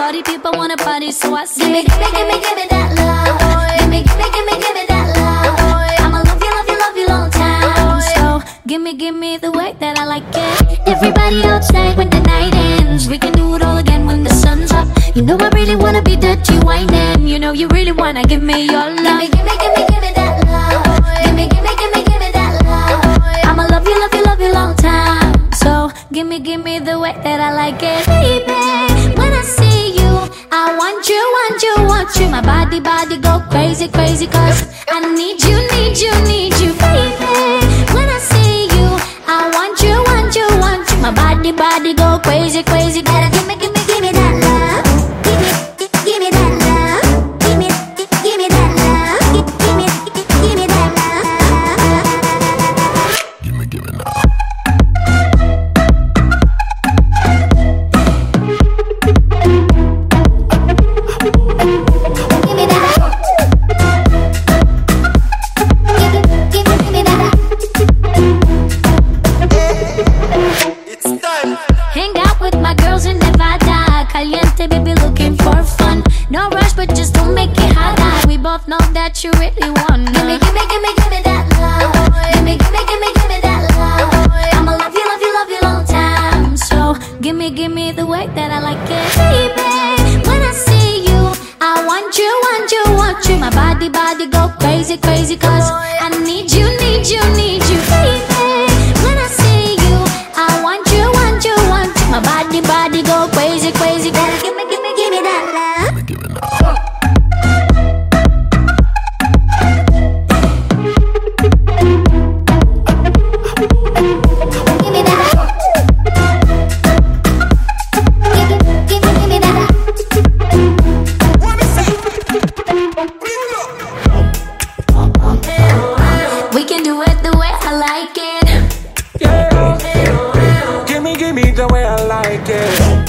party people wanna party, so I say, give me that love. Give me that love. I'ma love you long time. so give me the way that I like it. Everybody outside when the night ends. We can do it all again when the sun's up. You know I really wanna be dirty whining. You know you really wanna give me your love. Give me that love. Give me that love. I'ma love you long time. So give me the way that I like it. Baby, when I see you, I want you. My body go crazy, cause I need you. baby. When I see you, I want you. My body go crazy, gotta give me that love. Give me that love. Give me that love. Give me that love. Give me now. Hang out with my girls in Nevada. Caliente, baby, looking for fun. No rush, but just don't make it hot. We both know that you really want. Give me that love. Give me that love. I'ma love you long time. So give me the way that I like it. Baby, when I see you, I want you. My body go crazy, cause I need you. baby, when I see you, I want you. My body go crazy, gotta give me that love. Give me now. Give me that. Give me that. We can do it the way I like it. Give me the way I like it.